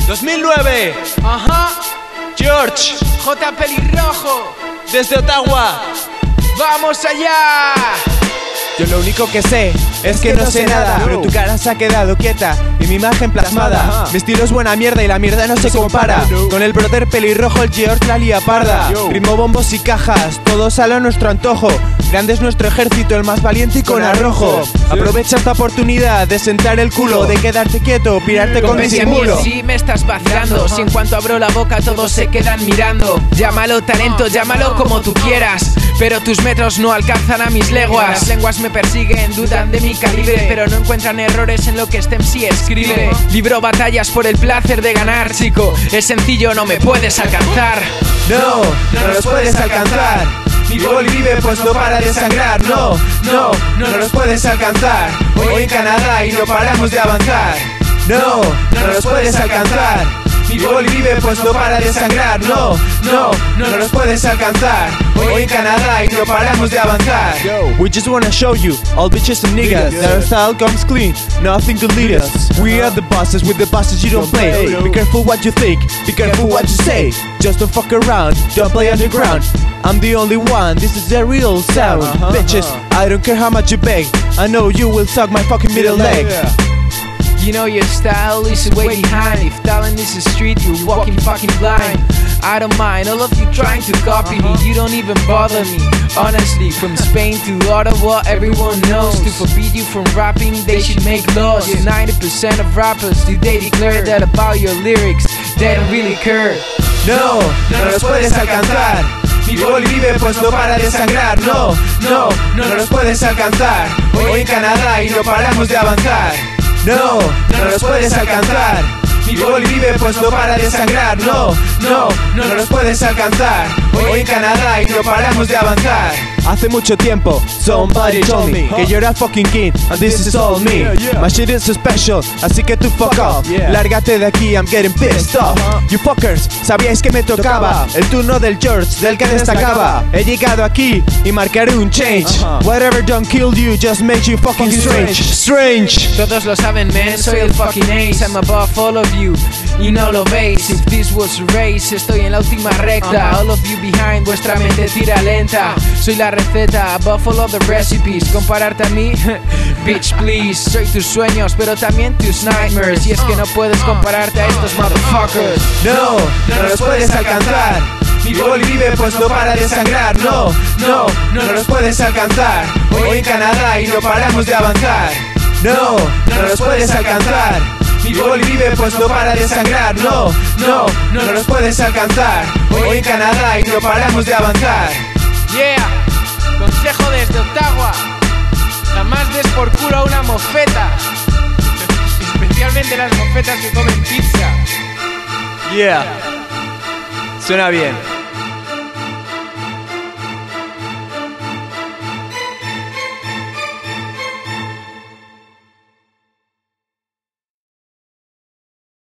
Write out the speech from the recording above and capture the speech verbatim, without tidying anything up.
dos mil nueve. Ajá. George J. Pelirrojo. desde Ottawa. ¡Vamos allá! Yo lo único que sé es que no sé nada, pero tu cara se ha quedado quieta y mi imagen plasmada. Mi estilo es buena mierda y la mierda no se compara. Con el brother pelirrojo, el George la lía parda. Ritmo, bombos y cajas, todo sale a nuestro antojo. Grande es nuestro ejército, el más valiente y con arrojo. Aprovecha esta oportunidad de sentar el culo, de quedarte quieto, pirarte con disimulo. Si me estás vacilando, si en cuanto abro la boca todos se quedan mirando. Llámalo talento, llámalo como tú quieras, pero tus metros no alcanzan a mis leguas. Las lenguas me persiguen, dudan de mi calibre, pero no encuentran errores en lo que este M C escribe. Libro batallas por el placer de ganar, chico. Es sencillo, no me puedes alcanzar. No, no los puedes alcanzar. Mi boli vive pues no para de sangrar. No, no, no los puedes alcanzar. Hoy en Canadá y no paramos de avanzar. No, no los puedes alcanzar. Mi boli vive pues no para de sangrar. No, no, no los puedes alcanzar. Hoy en Canadá y no paramos de avanzar. We just wanna show you, all bitches and niggas, that our style comes clean, nothing to lead us. We are the bosses, with the bosses you don't play. Be careful what you think, be careful what you say. Just don't fuck around, don't play underground. I'm the only one, this is the real sound. uh-huh, Bitches, uh-huh. I don't care how much you beg, I know you will suck my fucking middle leg. You know your style is way behind. If talent is a street, you're walking fucking blind. I don't mind all of you trying to copy me. You don't even bother me. Honestly, from Spain to Ottawa, everyone knows. To forbid you from rapping, they should make laws. ninety percent of rappers today declare that about your lyrics, they don't really care. No, no los puedes alcanzar. Mi boli vive pues no para de sangrar. No, no, no los puedes alcanzar. Hoy en Canadá y no paramos de avanzar. No, no los puedes alcanzar. Mi boli vive pues no para de sangrar. No, no, no los puedes alcanzar. Hoy en Canadá y no paramos de avanzar. Hace mucho tiempo, somebody told me que yo era fucking king, and this is all me. My shit is so special, así que tú fuck off. Lárgate de aquí, I'm getting pissed off. You fuckers, sabíais que me tocaba el turno del George, del que destacaba. He llegado aquí y marcaré un change. Whatever don't kill you, just makes you fucking strange. Strange. Todos lo saben, man, soy el fucking ace. I'm above all of you, y no lo veis. If this was a race, estoy en la última recta. All of you behind, vuestra mente tira lenta. Soy la receta, above all of the recipes. Compararte a mí, bitch please. Soy tus sueños, pero también tus nightmares. Y es que no puedes compararte a estos motherfuckers. No, no los puedes alcanzar. Mi boli vive pues no para de sangrar. No, no, no los puedes alcanzar. Hoy en Canadá y no paramos de avanzar. No, no los puedes alcanzar. Mi boli vive pues no para de sangrar. No, no, no los puedes alcanzar. Hoy en Canadá y no paramos de avanzar. Yeah, consejo desde Ottawa: jamás des por culo a una mofeta, especialmente las mofetas que comen pizza. Yeah, suena bien.